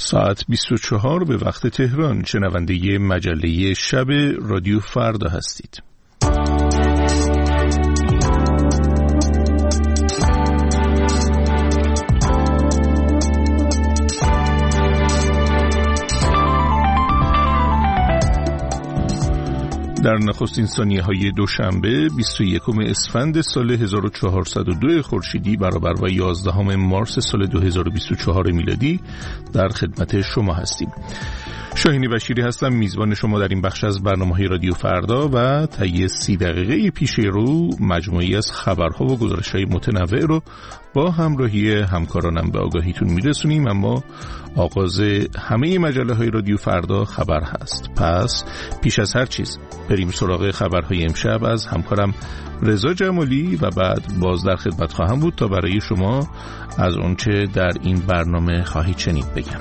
ساعت 24 به وقت تهران. شنونده مجله شب رادیو فردا هستید. در نخستین ثانیه‌های دوشنبه 21 اسفند سال 1402 خورشیدی برابر با 11 مارس سال 2024 میلادی در خدمت شما هستیم. شاهین بشیری هستم، میزبان شما در این بخش از برنامه‌های رادیو فردا و طی 30 دقیقه پیش رو مجموعی از خبرها و گزارش‌های متنوع رو با همراهی همکارانم به آگاهیتون میرسونیم. اما آغاز همه مجله‌های رادیو فردا خبر هست. پس پیش از هر چیز بریم سراغ خبرهای امشب از همکارم رضا جمالی و بعد باز در خدمت خواهم بود تا برای شما از اونچه در این برنامه خواهید شنید بگم.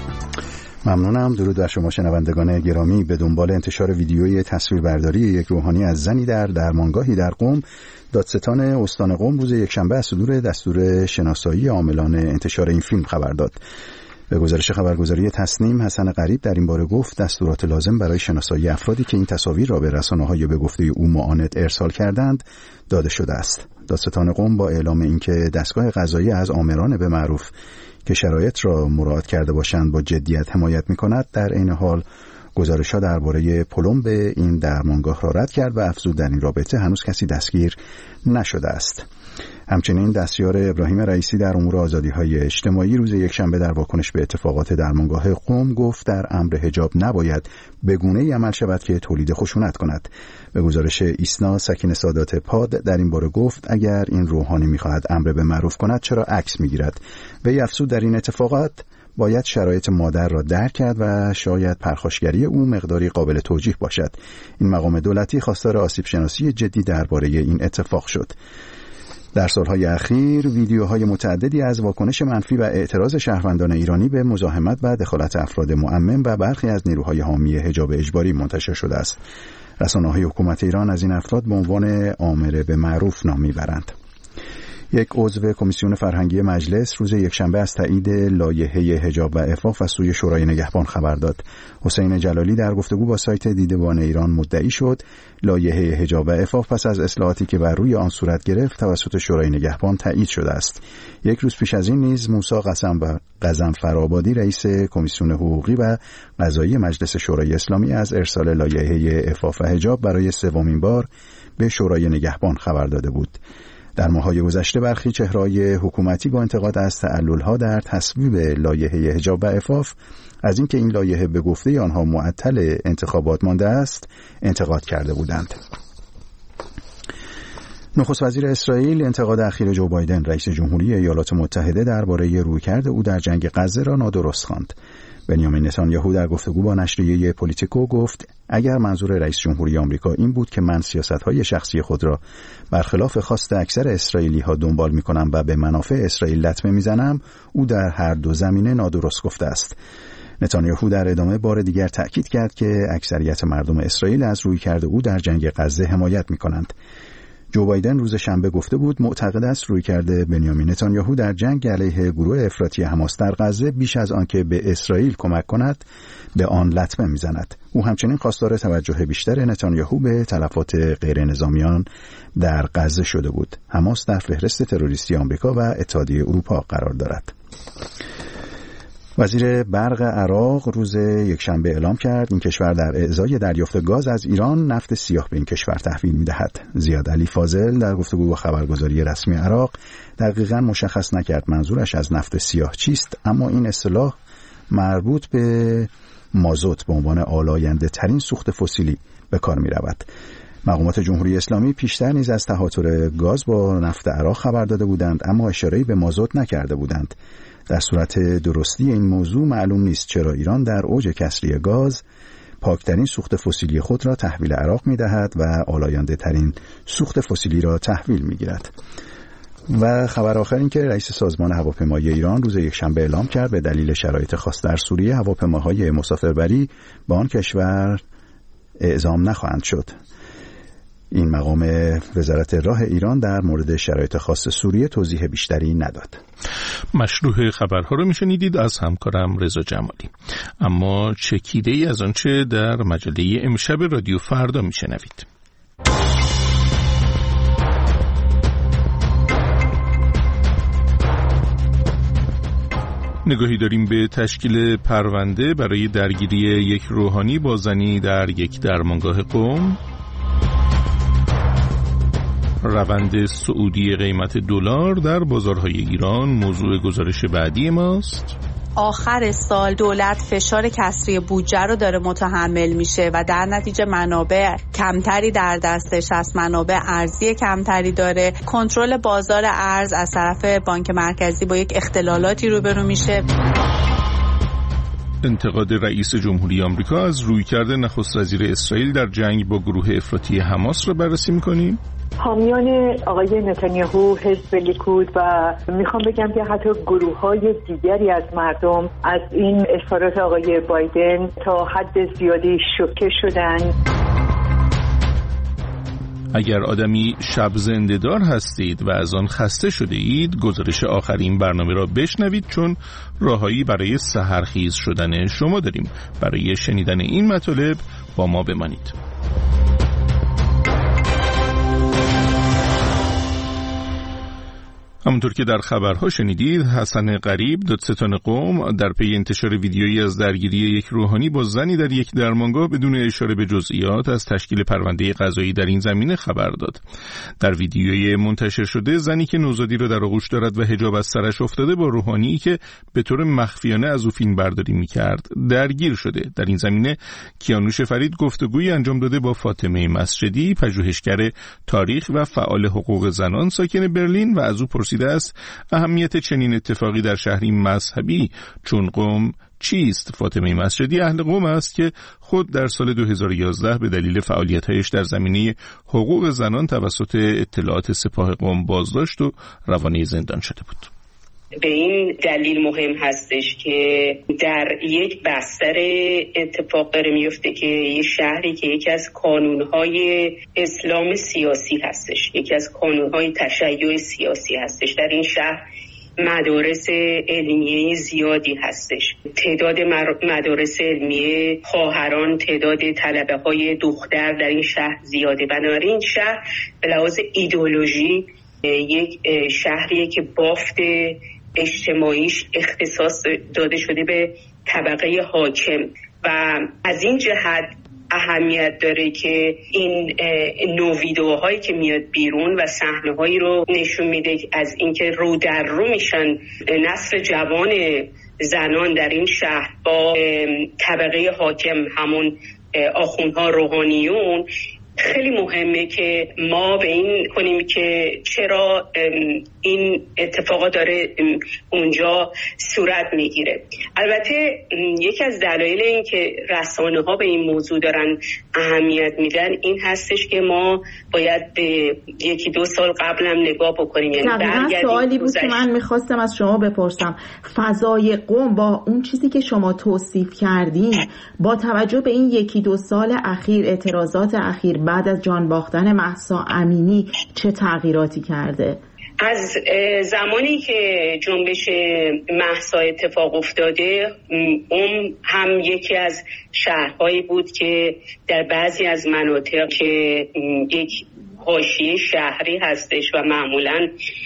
ممنونم. درود بر شما شنوندگان گرامی. به دنبال انتشار ویدیوی تصویربرداری یک روحانی از زنی در درمانگاهی در قم، دادستان استان قم روز یکشنبه از صدور دستور شناسایی عاملان انتشار این فیلم خبر داد. به گزارش خبرگزاری تسنیم، حسن غریب در این باره گفت دستورات لازم برای شناسایی افرادی که این تصاویر را به رسانه‌های به گفته او معاند ارسال کردند داده شده است. دادستان قم با اعلام اینکه دستگاه قضایی از آمران به معروف که شرایط را مراعات کرده باشند با جدیت حمایت می‌کند، در عین حال گزارش‌ها درباره پلم به این درمانگاه را رد کرد و افزود در این رابطه هنوز کسی دستگیر نشده است. همچنین دستیار ابراهیم رئیسی در امور آزادی‌های اجتماعی روز یکشنبه در واکنش به اتفاقات درمانگاه قم گفت در امر حجاب نباید به گونه‌ای عمل شود که تولید خشونت کند. به گزارش ایسنا، سکین سادات پاد در این باره گفت اگر این روحانی می‌خواهد امر به معروف کند چرا عکس می‌گیرد؟ وی افزود در این اتفاقات باید شرایط مادر را درک کرد و شاید پرخاشگری او مقداری قابل توجیه باشد. این مقام دولتی خواستار آسیب شناسی جدی درباره این اتفاق شد. در سالهای اخیر ویدیوهای متعددی از واکنش منفی و اعتراض شهروندان ایرانی به مزاحمت و دخالت افراد معمم و برخی از نیروهای حامی حجاب اجباری منتشر شده است. رسانه‌های حکومت ایران از این افراد به عنوان آمر به معروف نام می‌برند. یک عضو کمیسیون فرهنگی مجلس روز یکشنبه از تایید لایحه حجاب و عفاف از سوی شورای نگهبان خبر داد. حسین جلالی در گفتگو با سایت دیدبان ایران مدعی شد لایحه حجاب و عفاف پس از اصلاحاتی که بر روی آن صورت گرفت توسط شورای نگهبان تایید شده است. یک روز پیش از این نیز موسی قزنفرآبادی رئیس کمیسیون حقوقی و قضایی مجلس شورای اسلامی از ارسال لایحه عفاف و حجاب برای سومین بار به شورای نگهبان خبر داده بود. در ماه‌های گذشته برخی چهره‌های حکومتی با انتقاد از تعلل‌ها در تصویب لایحه حجاب و عفاف از اینکه این لایحه به گفته آنها معطل انتخابات مانده است انتقاد کرده بودند. نخست وزیر اسرائیل انتقاد اخیر جو بایدن رئیس جمهوری ایالات متحده درباره رویکرد او در جنگ غزه را نادرست خواند. بنیامین نتانیاهو در گفتگو با نشریه پولیتیکو گفت اگر منظور رئیس جمهوری آمریکا این بود که من سیاست‌های شخصی خود را برخلاف خواست اکثر اسرائیلی‌ها دنبال می‌کنم و به منافع اسرائیل لطمه می‌زنم، او در هر دو زمینه نادرست گفته است. نتانیاهو در ادامه بار دیگر تأکید کرد که اکثریت مردم اسرائیل از رویکرد او در جنگ غزه حمایت می‌کنند. جو بایدن روز شنبه گفته بود معتقد است رویکرد بنیامین نتانیاهو در جنگ علیه گروه افراطی حماس در غزه بیش از آن که به اسرائیل کمک کند به آن لطمه میزند. او همچنین خواستار توجه بیشتر نتانیاهو به تلفات غیر نظامیان در غزه شده بود. حماس در فهرست تروریستی آمریکا و اتحادیه اروپا قرار دارد. وزیر برق عراق روز یکشنبه اعلام کرد این کشور در ازای دریافت گاز از ایران نفت سیاه به این کشور تحویل می‌دهد. زیاد علی فاضل در گفتگو با خبرگزاری رسمی عراق دقیقاً مشخص نکرد منظورش از نفت سیاه چیست، اما این اصطلاح مربوط به مازوت به عنوان آلاینده ترین سوخت فسیلی به کار می‌رود. مقامات جمهوری اسلامی پیشتر نیز از تهاتر گاز با نفت عراق خبر داده بودند، اما اشاره‌ای به مازوت نکرده بودند. در صورت درستی این موضوع معلوم نیست چرا ایران در اوج کسری گاز پاکترین سوخت فسیلی خود را تحویل عراق می‌دهد و آلاینده ترین سوخت فسیلی را تحویل می‌گیرد. و خبر آخر این که رئیس سازمان هواپیمایی ایران روز یکشنبه اعلام کرد به دلیل شرایط خاص در سوریه هواپیماهای مسافربری به آن کشور اعزام نخواهند شد. این مقام وزارت راه ایران در مورد شرایط خاص سوریه توضیح بیشتری نداد. مشروح خبرها رو میشنیدید از همکارم رضا جمالی. اما چکیده ای از آنچه در مجله امشب رادیو فردا میشنوید. نگاهی داریم به تشکیل پرونده برای درگیری یک روحانی با زنی در یک درمانگاه قم. روند صعودی قیمت دلار در بازارهای ایران موضوع گزارش بعدی ماست. آخر سال دولت فشار کسری بودجه رو داره متحمل میشه و در نتیجه منابع کمتری در دستش هست، منابع ارزی کمتری داره. کنترل بازار ارز از طرف بانک مرکزی با یک اختلالاتی روبرو میشه. انتقاد رئیس جمهوری آمریکا از رویکرد نخست وزیر اسرائیل در جنگ با گروه افراطی حماس را بررسی می‌کنیم. حامیان آقای نتانیاهو، حزب لیکود و میخوام بگم که حتی گروه‌های دیگری از مردم از این اظهارات آقای بایدن تا حد زیادی شوکه شدن. اگر آدمی شب زنده‌دار هستید و از آن خسته شده اید، گزارش آخرین برنامه را بشنوید، چون راههایی برای سحرخیز شدن شما داریم. برای شنیدن این مطالب با ما بمانید. همونطور که در خبرها شنیدید، حسن قریب، دادستان قم، در پی انتشار ویدیویی از درگیری یک روحانی با زنی در یک درمانگاه بدون اشاره به جزئیات از تشکیل پرونده قضایی در این زمینه خبر داد. در ویدیوی منتشر شده، زنی که نوزادی را در آغوش دارد و حجاب از سرش افتاده با روحانی که به طور مخفیانه از او فیلم برداری می‌کرد درگیر شده. در این زمینه کیانوش فرید گفتگویی انجام داده با فاطمه مسجدی، پژوهشگر تاریخ و فعال حقوق زنان ساکن برلین، و از او پرسیده است اهمیت چنین اتفاقی در شهری مذهبی چون قم چیست؟ فاطمه مسجدی اهل قم است که خود در سال 2011 به دلیل فعالیت‌هایش در زمینه حقوق زنان توسط اطلاعات سپاه قم بازداشت و روانه زندان شده بود. به این دلیل مهم هستش که در یک بستر اتفاق داره میفته که یه شهری که یکی از کانونهای اسلام سیاسی هستش، یکی از کانونهای تشیع سیاسی هستش، در این شهر مدارس علمیه زیادی هستش. تعداد مدارس علمیه خواهران، تعداد طلبه‌های دختر در این شهر زیاده. بنابراین این شهر به لحاظ ایدئولوژی یک شهریه که بافت اجتماعیش اختصاص داده شده به طبقه حاکم و از این جهت اهمیت داره که این نوع ویدئوهایی که میاد بیرون و صحنه‌هایی رو نشون میده از اینکه رو در رو میشن نسل جوان زنان در این شهر با طبقه حاکم، همون آخوندها، روحانیون. خیلی مهمه که ما به این کنیم که چرا این اتفاقات داره اونجا صورت میگیره. البته یکی از دلایل این که رسانه ها به این موضوع دارن اهمیت میدن این هستش که ما باید به 1-2 سال قبل هم نگاه بکنیم. یعنی سوالی بود که من میخواستم از شما بپرسم، فضای قم با اون چیزی که شما توصیف کردین با توجه به این 1-2 سال اخیر، اعتراضات اخیر بعد از جان باختن مهسا امینی، چه تغییراتی کرده؟ از زمانی که جنبش مهسا اتفاق افتاده، اون هم یکی از شهرهایی بود که در بعضی از مناطق که یک حاشیه شهری هستش و معمولاً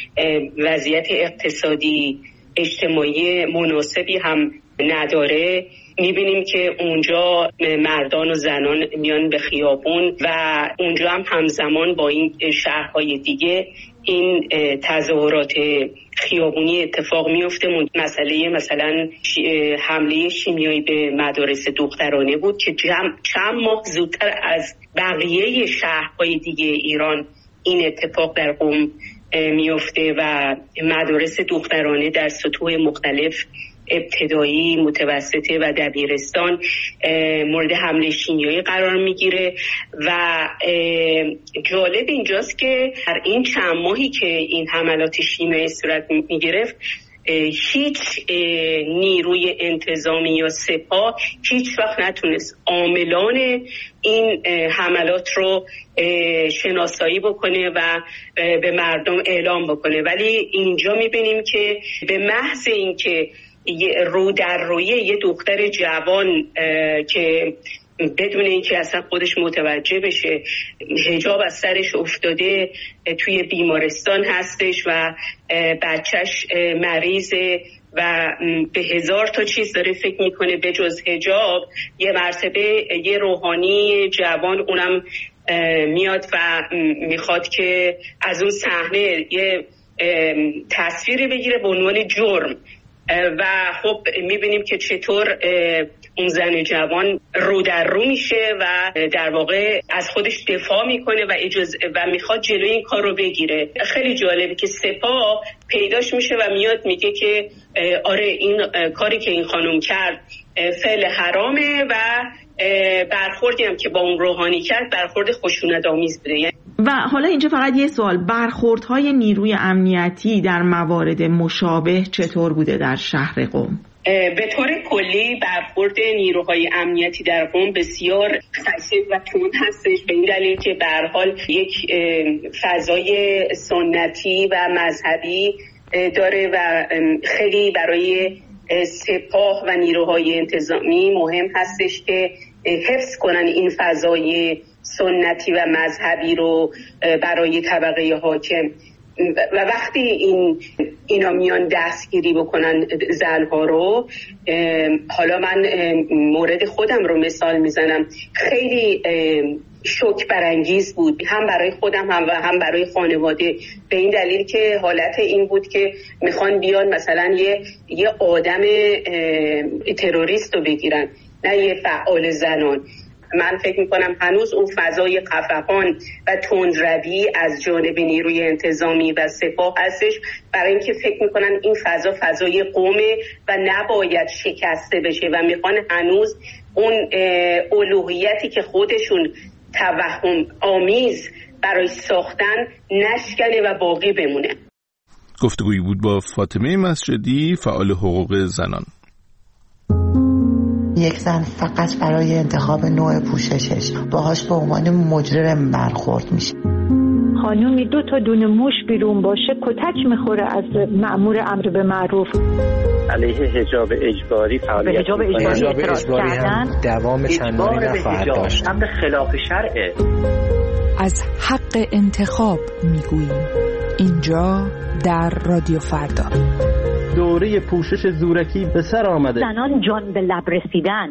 وضعیت اقتصادی اجتماعی مناسبی هم نداره، میبینیم که اونجا مردان و زنان میان به خیابون و اونجا هم همزمان با این شهرهای دیگه این تظاهرات خیابونی اتفاق میفته. مثلا حمله شیمیایی به مدارس دخترانه بود که چند ماه زودتر از بقیه شهرهای دیگه ایران این اتفاق در قم میفته و مدارس دخترانه در سطوح مختلف ابتدایی، متوسطه و دبیرستان مورد حمله شیمیایی قرار میگیره. و جالب اینجاست که در این چند ماهی که این حملات شیمیایی صورت میگرفت هیچ نیروی انتظامی یا سپاه هیچ وقت نتونست عاملان این حملات رو شناسایی بکنه و به مردم اعلام بکنه. ولی اینجا میبینیم که به محض اینکه رو در روی یه دختر جوان که بدون اینکه اصلا خودش متوجه بشه حجاب از سرش افتاده توی بیمارستان هستش و بچهش مریضه و به 1000 تا چیز داره فکر میکنه به جز حجاب، یه مرتبه یه روحانی جوان اونم میاد و میخواد که از اون صحنه یه تصویری بگیره به عنوان جرم و خب میبینیم که چطور اون زن جوان رو در رو میشه و در واقع از خودش دفاع میکنه و میخواد جلوی این کار رو بگیره. خیلی جالبه که سپاه پیداش میشه و میاد میگه که آره این کاری که این خانم کرد فعل حرامه و برخوردی هم که با اون روحانی کرد برخورد خشونت‌آمیز بوده. و حالا اینجا فقط یه سوال، برخوردهای نیروی امنیتی در موارد مشابه چطور بوده در شهر قم؟ به طور کلی برخورد نیروهای امنیتی در قم بسیار خشن و تند هستش، به این دلیل که به هر حال یک فضای سنتی و مذهبی داره و خیلی برای سپاه و نیروهای انتظامی مهم هستش که حفظ کنن این فضای سنتی و مذهبی رو برای طبقه حاکم. و وقتی اینا میان دستگیری بکنن زنها رو، حالا من مورد خودم رو مثال میزنم، خیلی شوک برانگیز بود، هم برای خودم هم برای خانواده، به این دلیل که حالت این بود که میخوان بیان مثلا یه آدم تروریست رو بگیرن، نه یه فعال زنان. من فکر میکنم هنوز اون فضای خفقان و تندروی از جانب نیروی انتظامی و سپاه هستش، برای اینکه فکر میکنن این فضای قومه و نباید شکسته بشه و میخوان هنوز اون الوهیتی که خودشون توهم آمیز برای ساختن نشکنه و باقی بمونه. گفتگویی بود با فاطمه مسجدی، فعال حقوق زنان. یک زن فقط برای انتخاب نوع پوششش باهاش به عنوان مجرم برخورد میشه. خانومی 2 تا دونه موش بیرون باشه کتک میخوره از مأمور امر به معروف. علیه حجاب اجباری فعالیت حجاب اجباری هم دوام چندانی نخواهد داشت. امر خلاف شرعه. از حق انتخاب میگوییم اینجا در رادیو فردا. دوره پوشش زورکی به سر آمده. زنان جان به لب رسیدن.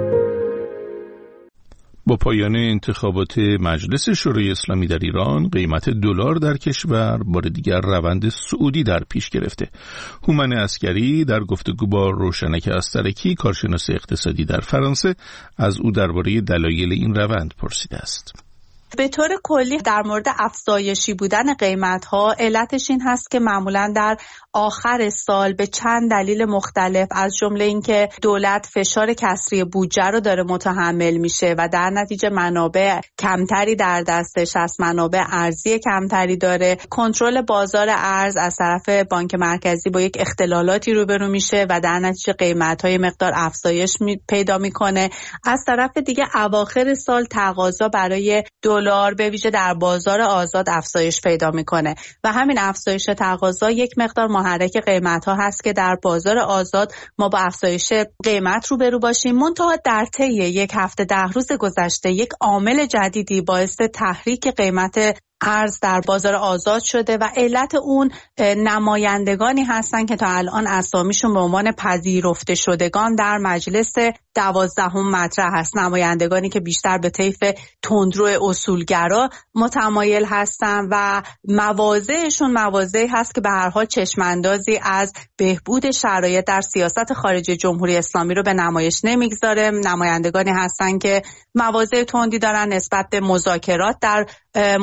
با پایان انتخابات مجلس شورای اسلامی در ایران، قیمت دلار در کشور بار دیگر روند صعودی در پیش گرفته. هومن عسکری در گفتگو با روشنک استرکی، کارشناس اقتصادی در فرانسه، از او درباره دلایل این روند پرسیده است. به طور کلی در مورد افزایشی بودن قیمت‌ها علتش این هست که معمولاً در آخر سال به چند دلیل مختلف، از جمله اینکه دولت فشار کسری بودجه رو داره متحمل میشه و در نتیجه منابع کمتری در دستش هست، منابع ارزی کمتری داره، کنترل بازار ارز از طرف بانک مرکزی با یک اختلالاتی روبرو میشه و در نتیجه قیمت‌های مقدار افزایش پیدا میکنه. از طرف دیگه اواخر سال تقاضا برای دلار به ویژه در بازار آزاد افزایش پیدا میکنه و همین افزایش تقاضا یک مقدار محرک قیمت‌ها هست که در بازار آزاد ما با افزایش قیمت روبرو باشیم. منتها در طی یک هفته 10 روز گذشته یک عامل جدیدی باعث تحریک قیمت ارز در بازار آزاد شده و علت اون نمایندگانی هستن که تا الان اسامیشون به عنوان پذیرفته شدگان در مجلس 12 مطرح هست، نمایندگانی که بیشتر به طیف تندرو اصولگرا متمایل هستن و مواضعشون مواضعی هست که به هر حال چشماندازی از بهبود شرایط در سیاست خارجی جمهوری اسلامی رو به نمایش نمیگذاره. نمایندگانی هستن که مواضع تندی دارن نسبت به مذاکرات در مورد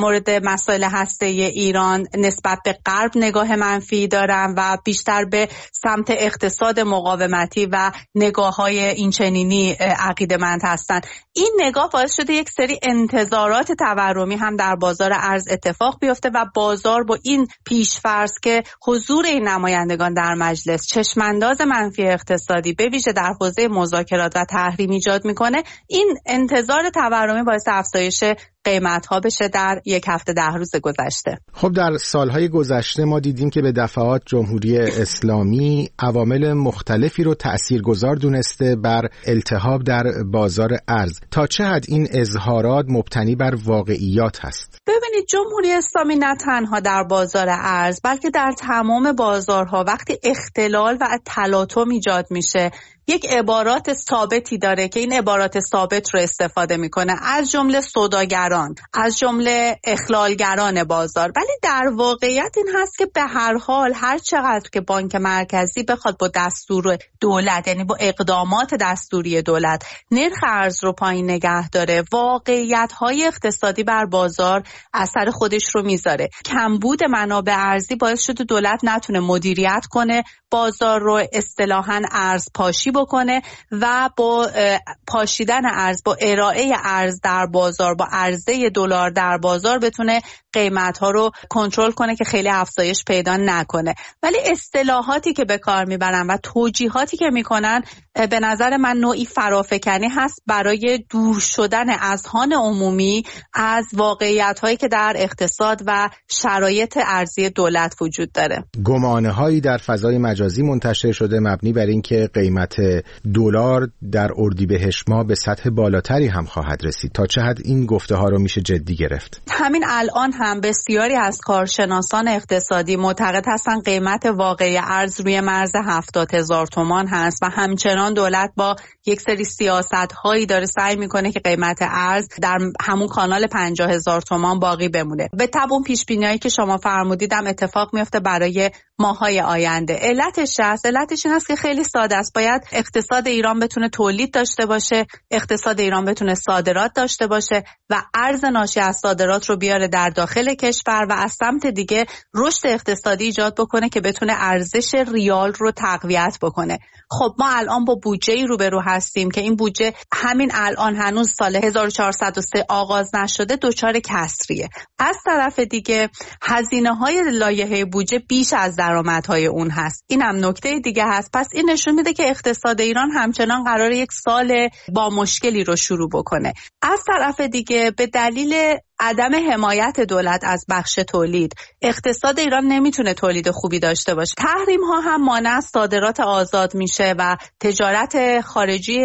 مسائل هسته‌ای ایران نسبت به غرب نگاه منفی دارن و بیشتر به سمت اقتصاد مقاومتی و نگاه‌های اینچنینی عقیده‌مند هستن. این نگاه باعث شده یک سری انتظارات تورمی هم در بازار ارز اتفاق بیفته و بازار با این پیش‌فرض که حضور این نمایندگان در مجلس چشمانداز منفی اقتصادی به ویژه در حوزه مذاکرات و تحریم ایجاد میکنه، این انتظار تورمی باعث افزایش قیمت‌ها بشه در یک هفته 10 روز گذشته. خب در سالهای گذشته ما دیدیم که به دفعات جمهوری اسلامی عوامل مختلفی رو تأثیرگذار دونسته بر التهاب در بازار ارز. تا چه حد این اظهارات مبتنی بر واقعیات هست؟ ببینید، جمهوری اسلامی نه تنها در بازار ارز بلکه در تمام بازارها وقتی اختلال و تلاطم ایجاد میشه یک عبارات ثابتی داره که این عبارات ثابت رو استفاده میکنه، از جمله سوداگران، از جمله اخلالگران بازار. ولی در واقعیت این هست که به هر حال هر چقدر که بانک مرکزی بخواد با دستور دولت، یعنی با اقدامات دستوری دولت، نرخ ارز رو پایین نگه داره، واقعیت‌های اقتصادی بر بازار اثر خودش رو میذاره. کمبود منابع ارزی باعث شده دولت نتونه مدیریت کنه بازار رو، اصطلاحاً ارز پاشی بکنه و با پاشیدن ارز، با ارائه ارز در بازار، با عرضه دلار در بازار بتونه قیمت‌ها رو کنترل کنه که خیلی افزایش پیدا نکنه. ولی اصطلاحاتی که به کار میبرن و توجیهاتی که میکنن به نظر من نوعی فرافکنی هست برای دور شدن اذهان عمومی از واقعیت‌هایی که در اقتصاد و شرایط ارزی دولت وجود داره. گمانه‌هایی در فضای مجازی منتشر شده مبنی بر اینکه قیمت دلار در اردیبهشت ماه به سطح بالاتری هم خواهد رسید. تا چه حد این گفته‌ها رو میشه جدی گرفت؟ همین الان هم بسیاری از کارشناسان اقتصادی معتقد هستن قیمت واقعی ارز روی مرز 70,000 تومان هست و همچنان دولت با یک سری سیاست‌هایی داره سعی میکنه که قیمت ارز در همون کانال 50,000 تومان باقی بمونه. به تبع اون پیش‌بینیایی که شما فرمودیدم اتفاق میفته برای ماهای آینده. علتش این است که خیلی ساده است. باید اقتصاد ایران بتونه تولید داشته باشه، اقتصاد ایران بتونه صادرات داشته باشه و ارز ناشی از صادرات رو بیاره در داخل کشور و از سمت دیگه رشد اقتصادی ایجاد بکنه که بتونه ارزش ریال رو تقویت بکنه. خب ما الان با بودجه‌ای روبرو هستیم که این بودجه همین الان هنوز سال 1403 آغاز نشده، دچار کسریه. از طرف دیگه هزینه‌های لایحه بودجه بیش از درآمدهای اون هست. این هم نکته دیگه هست. پس این نشون میده که اقتصاد ایران همچنان قراره یک سال با مشکلی رو شروع بکنه. از طرف دیگه به دلیل عدم حمایت دولت از بخش تولید، اقتصاد ایران نمیتونه تولید خوبی داشته باشه. تحریم ها هم مانع از صادرات آزاد میشه و تجارت خارجی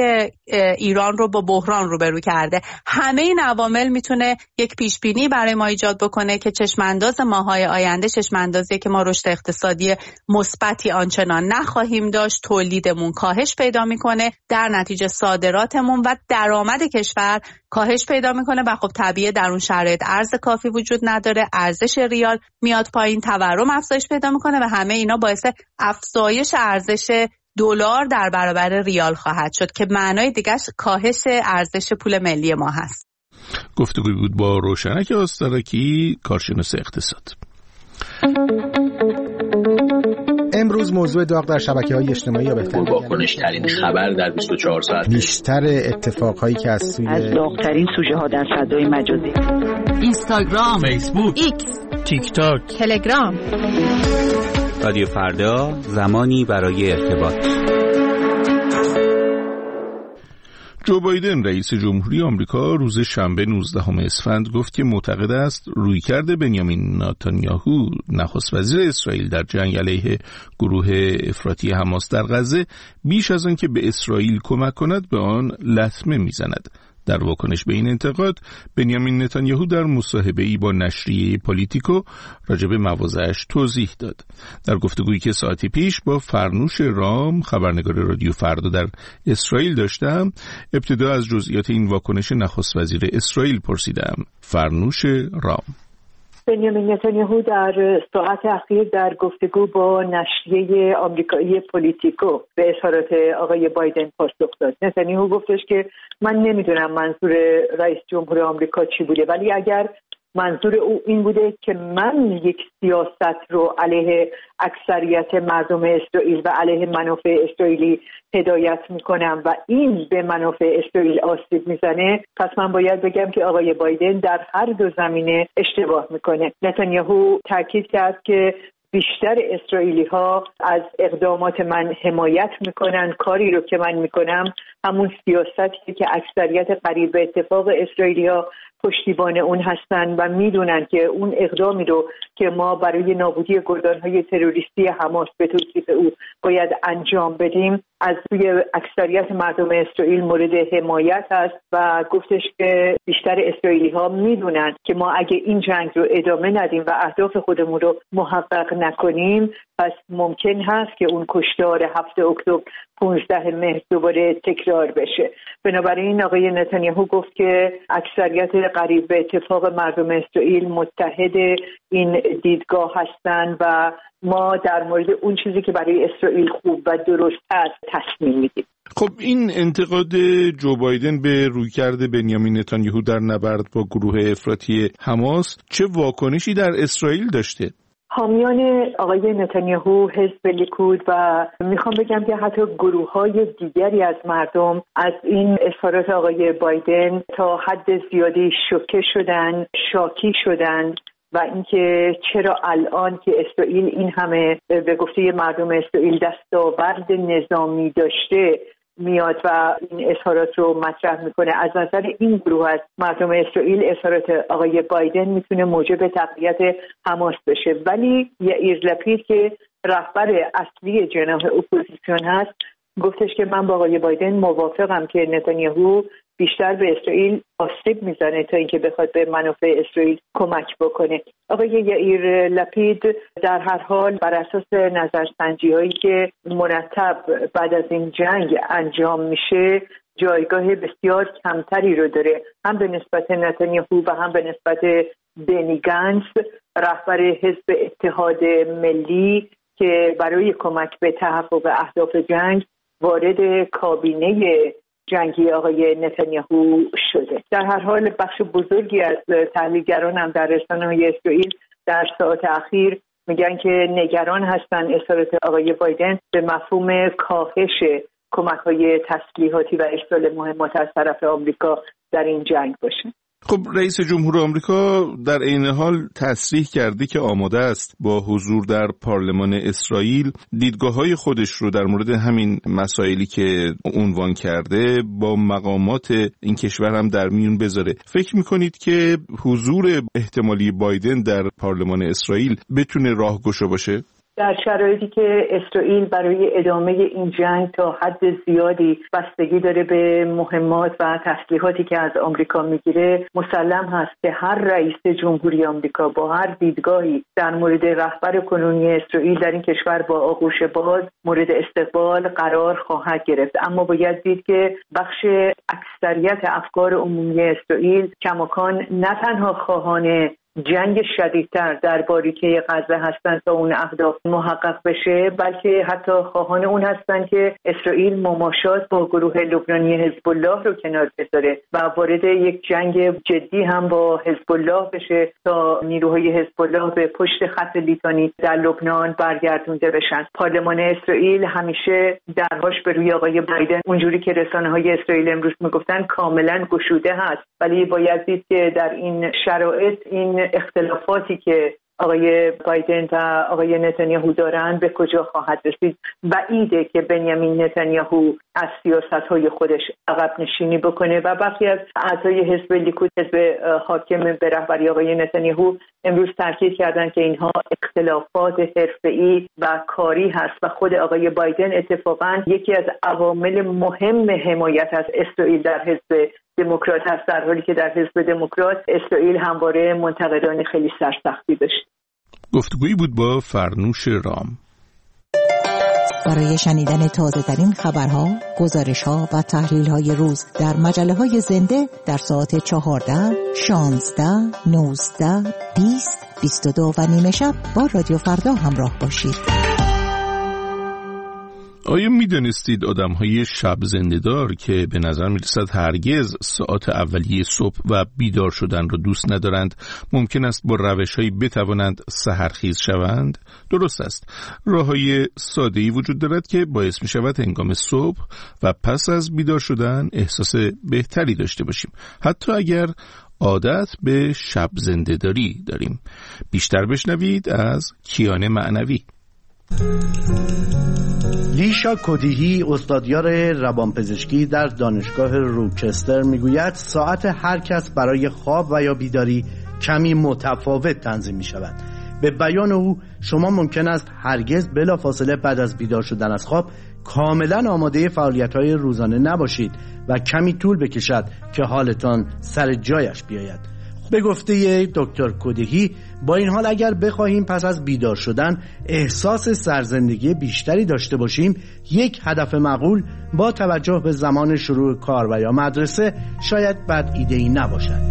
ایران رو با بحران روبرو کرده. همه این عوامل میتونه یک پیش بینی برای ما ایجاد بکنه که چشمانداز ماهای آینده چشماندازیه که ما رشد اقتصادی مثبتی آنچنان نخواهیم داشت، تولیدمون کاهش پیدا میکنه، در نتیجه صادراتمون و درآمد کشور کاهش پیدا میکنه و خب طبیعیه در اون شرایط ارز کافی وجود نداره، ارزش ریال میاد پایین، تورم افزایش پیدا میکنه و همه اینا باعث افزایش ارزش دلار در برابر ریال خواهد شد که معنای دیگه‌اش کاهش ارزش پول ملی ما هست. گفتگوی بود با روشنک آسترکی، کارشناس اقتصاد. امروز موضوع داغ در شبکه‌های اجتماعی یا بهتر واکنش‌ترین خبر در 24 ساعت، بیشتر اتفاقهایی که از داغ‌ترین سوژه‌ها در فضای مجازی، اینستاگرام، فیسبوک، ایکس، تیک تاک، تلگرام. رادیو فردا، زمانی برای ارتباط. جو بایدن رئیس جمهوری آمریکا روز شنبه 19 اسفند گفت که معتقد است رویکرد بنیامین نتانیاهو نخست وزیر اسرائیل در جنگ علیه گروه افراطی حماس در غزه بیش از آن که به اسرائیل کمک کند به آن لطمه میزند. در واکنش به این انتقاد بنیامین نتانیاهو در مصاحبه‌ای با نشریه پالیتیکو راجع به مواضعش توضیح داد. در گفتگویی که ساعتی پیش با فرنوش رام خبرنگار رادیو فردا در اسرائیل داشتم، ابتدا از جزئیات این واکنش نخست وزیر اسرائیل پرسیدم. فرنوش رام: بنیامین نتانیاهو در ساعت اخیر در گفتگو با نشریه آمریکایی پالیتیکو به اظهارات آقای بایدن پاسخ داد. نتانیاهو گفتش که من نمیدونم منظور رئیس جمهور آمریکا چی بوده، ولی اگر منظور او این بوده که من یک سیاست رو علیه اکثریت مردم اسرائیل و علیه منافع اسرائیلی هدایت میکنم و این به منافع اسرائیل آسیب میزنه، پس من باید بگم که آقای بایدن در هر دو زمینه اشتباه میکنه. نتانیاهو تاکید کرد که بیشتر اسرائیلی ها از اقدامات من حمایت میکنن، کاری رو که من میکنم همون سیاستی که اکثریت قریب به اتفاق اسرائیلی ها پشتیبان اون هستن و میدونن که اون اقدامی رو که ما برای نابودی گردانهای تروریستی حماس به توصیف او باید انجام بدیم از روی اکثریت مردم اسرائیل مورد حمایت است و گفتش که بیشتر اسرائیلی ها میدونن که ما اگه این جنگ رو ادامه ندیم و اهداف خودمون رو محقق نکنیم پس ممکن هست که اون کشتار 7 اکتبر 15 مهر دوباره تکرار بشه. بنابراین آقای نتانیاهو گفت که اکثریت قریب به اتفاق مردم اسرائیل متحد این دیدگاه هستند و ما در مورد اون چیزی که برای اسرائیل خوب و درست است تصمیم میگیریم. خب این انتقاد جو بایدن به رویکرد بنیامین نتانیاهو در نبرد با گروه افراطی حماس چه واکنشی در اسرائیل داشته؟ حامیان آقای نتانیاهو، حزب لیکود و میخوام بگم که حتی گروه‌های دیگری از مردم از این اظهارات آقای بایدن تا حد زیادی شوکه شدن، شاکی شدن و اینکه چرا الان که اسرائیل این همه به گفته مردم اسرائیل دستاورد نظامی داشته میاد و این اظهارات رو مطرح میکنه. از نظر این گروه از مردم اسرائیل اظهارات آقای بایدن میتونه موجب تقویت حماس بشه، ولی یائیر لپید که رهبر اصلی جناح اپوزیسیون هست گفتش که من با آقای بایدن موافقم که نتانیاهو بیشتر به اسرائیل آسیب میزنه تا اینکه بخواد به منافع اسرائیل کمک بکنه. آقای یائیر لپید در هر حال بر اساس نظرسنجی‌هایی که مرتب بعد از این جنگ انجام میشه جایگاه بسیار کمتری رو داره، هم به نسبت نتانیاهو و هم به نسبت بنی گانتز رهبر حزب اتحاد ملی که برای کمک به تحقق اهداف جنگ وارد کابینه جنگی آقای نتانیاهو شده. در هر حال بخش بزرگی از تحلیلگران هم در رسانه‌های اسرائیل در ساعات اخیر میگن که نگران هستن اظهارات آقای بایدن به مفهوم کاهش کمک‌های تسلیحاتی و ارسال مهمات از طرف آمریکا در این جنگ باشه. خب رئیس جمهور آمریکا در عین حال تصریح کرده که آماده است با حضور در پارلمان اسرائیل دیدگاه‌های خودش رو در مورد همین مسائلی که عنوان کرده با مقامات این کشور هم در میون بذاره. فکر می‌کنید که حضور احتمالی بایدن در پارلمان اسرائیل بتونه راهگشا باشه؟ در شرایطی که اسرائیل برای ادامه این جنگ تا حد زیادی بستگی داره به مهمات و تسلیحاتی که از آمریکا میگیره، مسلم هست که هر رئیس جمهوری آمریکا با هر دیدگاهی در مورد رهبر کنونی اسرائیل در این کشور با آغوش باز مورد استقبال قرار خواهد گرفت. اما باید دید که بخش اکثریت افکار عمومی اسرائیل کماکان نه تنها خواهان جنگ شدیدتر در باریکه غزه هستند تا اون اهداف محقق بشه، بلکه حتی خواهان اون هستند که اسرائیل مماشات با گروه لبنانی حزب الله رو کنار بذاره و وارد یک جنگ جدی هم با حزب الله بشه تا نیروهای حزب الله به پشت خط لیتانی در لبنان برگردونده بشن. پارلمان اسرائیل همیشه درهاش به روی آقای بایدن اونجوری که رسانه‌های اسرائیل امروز میگفتن کاملا گشوده هست، ولی باید دید که در این شرایط این اختلافاتی که آقای بایدن و آقای نتانیاهو دارن به کجا خواهد رسید. بعیده که بنیامین نتانیاهو از سیاست‌های خودش عقب نشینی بکنه و برخی از اعضای حزب لیکود، حزب حاکم به رهبری آقای نتانیاهو، امروز تاکید کردن که اینها اختلافات حرفه‌ای و کاری هست و خود آقای بایدن اتفاقاً یکی از عوامل مهم حمایت از اسرائیل در حزب دموکرات هست، در حالی که در حزب دموکرات اسرائیل همواره منتقدان خیلی سرسختی داشت. گفتگویی بود با فرنوش رام. برای شنیدن تازه‌ترین خبرها، گزارش‌ها و تحلیل‌های روز در مجله‌های زنده در ساعت 14، 16، 19، 20، 22 و نیمه شب با رادیو فردا همراه باشید. آیا می‌دانستید آدم‌های شب زنده‌دار که به نظر می‌رسد هرگز ساعات اولیه صبح و بیدار شدن را دوست ندارند، ممکن است با روش‌هایی بتوانند سحرخیز شوند؟ درست است. راه‌های ساده‌ای وجود دارد که باعث می‌شود هنگام صبح و پس از بیدار شدن احساس بهتری داشته باشیم، حتی اگر عادت به شب زنده‌داری داریم. بیشتر بشنوید از کیان معنوی. لیشا کودیهی، استادیار روانپزشکی در دانشگاه روچستر، میگوید ساعت هر کس برای خواب و یا بیداری کمی متفاوت تنظیم می شود. به بیان او شما ممکن است هرگز بلافاصله بعد از بیدار شدن از خواب کاملا آماده فعالیت‌های روزانه نباشید و کمی طول بکشد که حالتان سر جایش بیاید. به گفته دکتر کودهی، با این حال اگر بخواهیم پس از بیدار شدن احساس سرزندگی بیشتری داشته باشیم، یک هدف معقول با توجه به زمان شروع کار و یا مدرسه شاید بد ایده‌ای نباشد.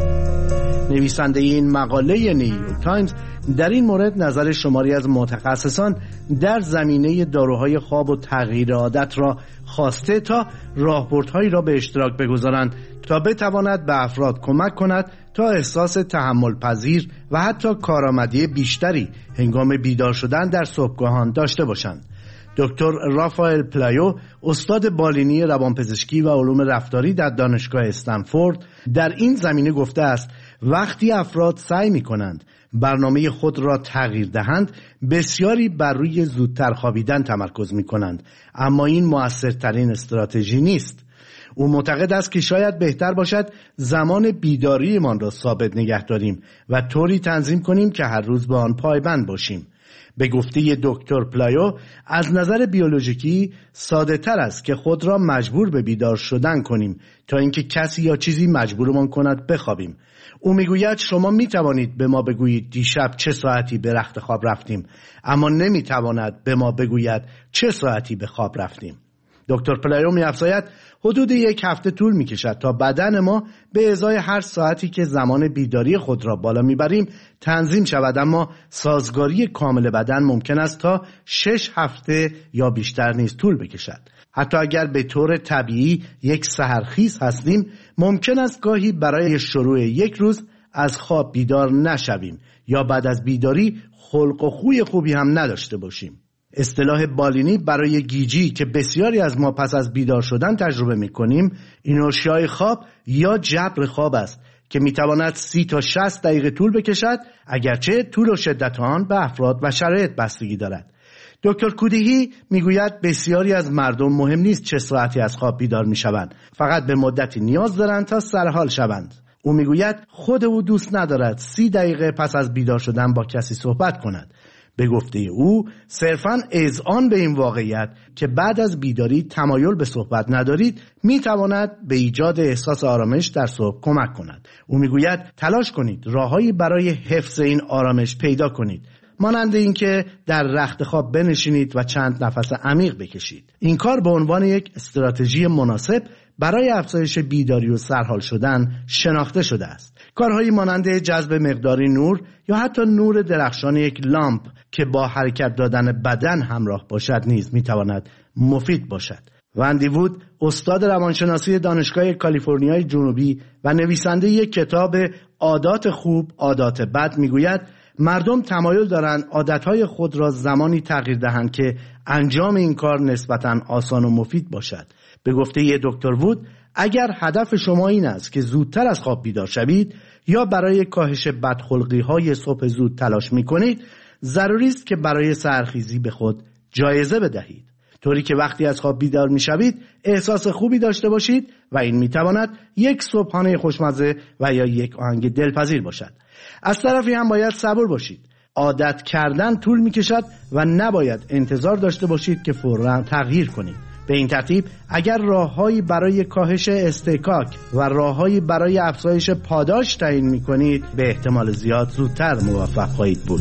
نویسنده این مقاله نیویورک تایمز در این مورد نظر شماری از متخصصان در زمینه داروهای خواب و تغییر عادت را خواسته تا راهبردهایی را به اشتراک بگذارند تا بتواند به افراد کمک کند تا احساس تحمل پذیر و حتی کارآمدی بیشتری هنگام بیدار شدن در صبحگاهان داشته باشند. دکتر رافائل پلایو، استاد بالینی روانپزشکی و علوم رفتاری در دانشگاه استنفورد، در این زمینه گفته است وقتی افراد سعی می کنند برنامه خود را تغییر دهند، بسیاری بر روی زودتر خوابیدن تمرکز می کنند، اما این مؤثرترین استراتژی نیست. او معتقد است که شاید بهتر باشد زمان بیداریمان را ثابت نگه داریم و طوری تنظیم کنیم که هر روز به آن پایبند باشیم. به گفته دکتر پلایو، از نظر بیولوژیکی ساده تر است که خود را مجبور به بیدار شدن کنیم تا اینکه کسی یا چیزی مجبورمان کند بخوابیم. او میگوید شما میتوانید به ما بگویید دیشب چه ساعتی به رخت خواب رفتیم، اما نمیتواند به ما بگوید چه ساعتی به خواب رفتیم. دکتر پلایو می‌افزاید حدود یک هفته طول می‌کشد تا بدن ما به ازای هر ساعتی که زمان بیداری خود را بالا می‌بریم تنظیم شود، اما سازگاری کامل بدن ممکن است تا 6 هفته یا بیشتر نیز طول بکشد. حتی اگر به طور طبیعی یک سحرخیز هستیم، ممکن است گاهی برای شروع یک روز از خواب بیدار نشویم یا بعد از بیداری خلق و خوی خوبی هم نداشته باشیم. اصطلاح بالینی برای گیجی که بسیاری از ما پس از بیدار شدن تجربه می‌کنیم، اینورشیای خواب یا جبر خواب است که می‌تواند 30 تا 60 دقیقه طول بکشد، اگرچه طول و شدت آن به افراد و شرایط بستگی دارد. دکتر کودهی میگوید بسیاری از مردم مهم نیست چه ساعتی از خواب بیدار می‌شوند، فقط به مدتی نیاز دارند تا سرحال شوند. او میگوید خود او دوست ندارد 30 دقیقه پس از بیدار شدن با کسی صحبت کند. به گفته او صرفاً اذعان به این واقعیت که بعد از بیداری تمایل به صحبت ندارید میتواند به ایجاد احساس آرامش در صبح کمک کند. او میگوید تلاش کنید راههایی برای حفظ این آرامش پیدا کنید، مانند اینکه در رخت خواب بنشینید و چند نفس عمیق بکشید. این کار به عنوان یک استراتژی مناسب برای افزایش بیداری و سرحال شدن شناخته شده است. کارهایی مانند جذب مقداری نور یا حتی نور درخشان یک لامپ که با حرکت دادن بدن همراه باشد نیز میتواند مفید باشد. وندی وود، استاد روانشناسی دانشگاه کالیفرنیای جنوبی و نویسنده یک کتاب عادات خوب، عادات بد، میگوید مردم تمایل دارند عادتهای خود را زمانی تغییر دهند که انجام این کار نسبتاً آسان و مفید باشد. به گفته دکتر وود، اگر هدف شما این است که زودتر از خواب بیدار شوید یا برای کاهش بدخلقی‌های صبح زود تلاش می‌کنید، ضروری است که برای سحرخیزی به خود جایزه بدهید، طوری که وقتی از خواب بیدار می‌شوید احساس خوبی داشته باشید و این می‌تواند یک صبحانه خوشمزه و یا یک آهنگ دلپذیر باشد. از طرفی هم باید صبور باشید. عادت کردن طول می‌کشد و نباید انتظار داشته باشید که فوراً تغییر کنید. به این ترتیب اگر راههایی برای کاهش استحکاک و راههایی برای افزایش پاداش تعیین می‌کنید، به احتمال زیاد زودتر موفق خواهید بود.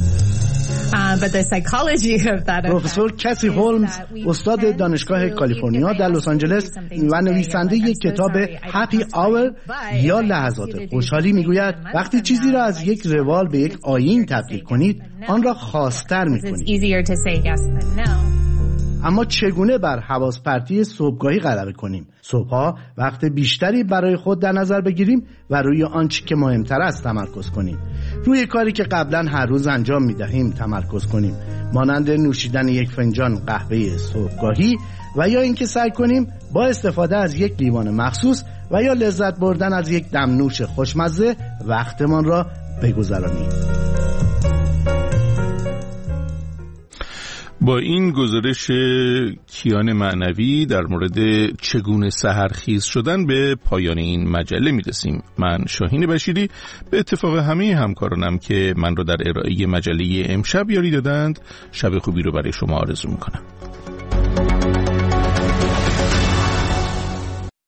پروفسور کسی هولمز، استاد دانشگاه کالیفرنیا در لس آنجلس و نویسنده یک کتاب هپی آور یا لحظات خوشحالی، میگوید وقتی چیزی را از یک روال به یک آیین تبدیل کنید، آن را خاص‌تر می‌کنید. اما چگونه بر حواس پرتی صبحگاهی غلبه کنیم؟ صبحها وقت بیشتری برای خود در نظر بگیریم و روی آنچه که مهمتر است تمرکز کنیم. روی کاری که قبلا هر روز انجام می‌دهیم تمرکز کنیم، مانند نوشیدن یک فنجان قهوه صبحگاهی و یا اینکه سعی کنیم با استفاده از یک لیوان مخصوص و یا لذت بردن از یک دمنوش خوشمزه وقتمان را بگذرانیم. با این گزارش کیان معنوی در مورد چگونه سحرخیز شدن به پایان این مجله میرسیم. من شاهین بشیری به اتفاق همه همکارانم که من را در ارائه مجله امشب یاری دادند، شب خوبی رو برای شما آرزو میکنم.